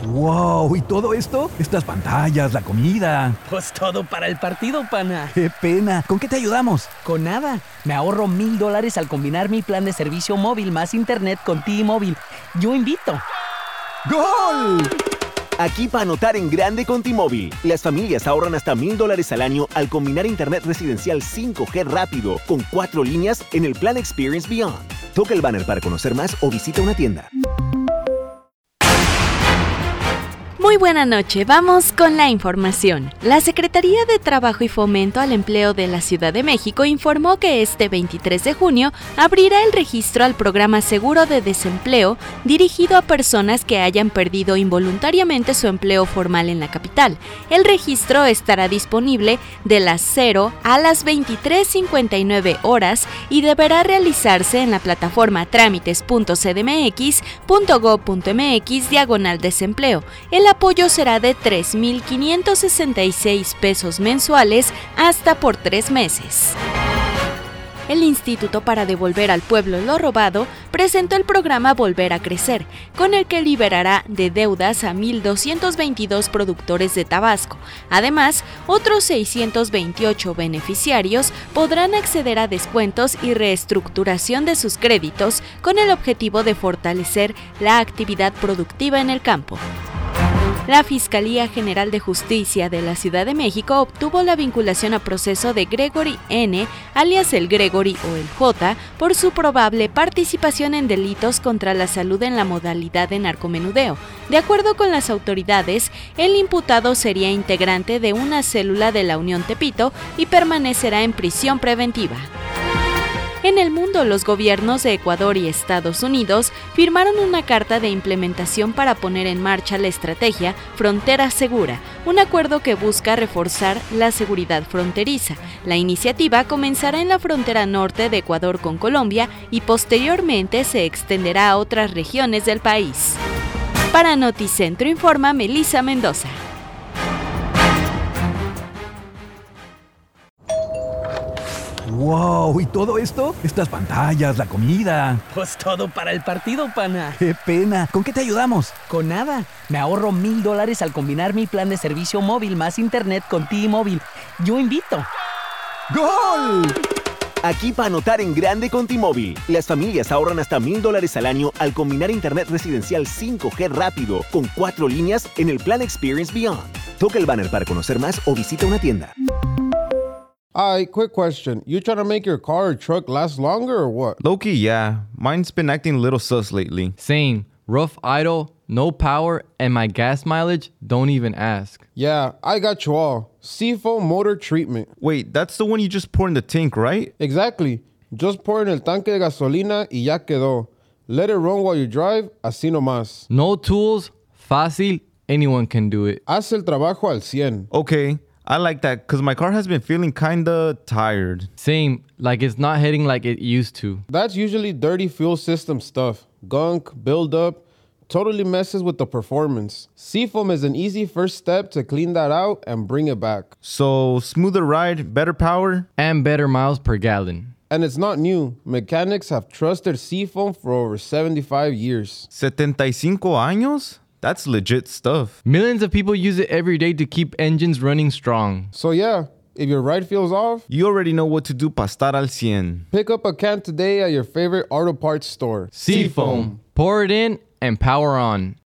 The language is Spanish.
¡Wow! ¿Y todo esto? Estas pantallas, la comida. Pues todo para el partido, pana. ¡Qué pena! ¿Con qué te ayudamos? Con nada. Me ahorro $1,000 al combinar mi plan de servicio móvil más internet con T-Mobile. Yo invito. ¡Gol! Aquí para anotar en grande con T-Mobile. Las familias ahorran hasta $1,000 al año al combinar internet residencial 5G rápido con 4 líneas en el plan Experience Beyond. Toca el banner para conocer más o visita una tienda. Muy buena noche, vamos con la información. La Secretaría de Trabajo y Fomento al Empleo de la Ciudad de México informó que este 23 de junio abrirá el registro al programa Seguro de Desempleo dirigido a personas que hayan perdido involuntariamente su empleo formal en la capital. El registro estará disponible de las 0 a las 23:59 horas y deberá realizarse en la plataforma trámites.cdmx.gov.mx/desempleo. El apoyo será de 3,566 pesos mensuales hasta por 3 meses. El Instituto para Devolver al Pueblo lo Robado presentó el programa Volver a Crecer, con el que liberará de deudas a 1,222 productores de Tabasco. Además, otros 628 beneficiarios podrán acceder a descuentos y reestructuración de sus créditos con el objetivo de fortalecer la actividad productiva en el campo. La Fiscalía General de Justicia de la Ciudad de México obtuvo la vinculación a proceso de Gregory N., alias el Gregory o el J., por su probable participación en delitos contra la salud en la modalidad de narcomenudeo. De acuerdo con las autoridades, el imputado sería integrante de una célula de la Unión Tepito y permanecerá en prisión preventiva. En el mundo, los gobiernos de Ecuador y Estados Unidos firmaron una carta de implementación para poner en marcha la estrategia Frontera Segura, un acuerdo que busca reforzar la seguridad fronteriza. La iniciativa comenzará en la frontera norte de Ecuador con Colombia y posteriormente se extenderá a otras regiones del país. Para Noticentro informa Melissa Mendoza. ¡Wow! ¿Y todo esto? Estas pantallas, la comida. Pues todo para el partido, pana. ¡Qué pena! ¿Con qué te ayudamos? Con nada. Me ahorro $1,000 al combinar mi plan de servicio móvil más internet con T-Mobile. Yo invito. ¡Gol! Aquí para anotar en grande con T-Mobile. Las familias ahorran hasta $1,000 al año al combinar internet residencial 5G rápido con 4 líneas en el plan Experience Beyond. Toca el banner para conocer más o visita una tienda. Hi, quick question. You trying to make your car or truck last longer or what? Low-key, yeah. Mine's been acting a little sus lately. Same. Rough idle, no power, and my gas mileage, don't even ask. Yeah, I got you all. Seafoam motor treatment. Wait, that's the one you just pour in the tank, right? Exactly. Just pour in el tanque de gasolina y ya quedó. Let it run while you drive, así nomás. No tools, fácil, anyone can do it. Haz el trabajo al 100. Okay, I like that because my car has been feeling kinda tired. Same, like it's not hitting like it used to. That's usually dirty fuel system stuff. Gunk, buildup, totally messes with the performance. Seafoam is an easy first step to clean that out and bring it back. So, smoother ride, better power? And better miles per gallon. And it's not new. Mechanics have trusted Seafoam for over 75 years. 75 años? That's legit stuff. Millions of people use it every day to keep engines running strong. So yeah, if your ride feels off, You already know what to do para estar al 100. pick up a can today at your favorite auto parts store. Seafoam. Pour it in and power on.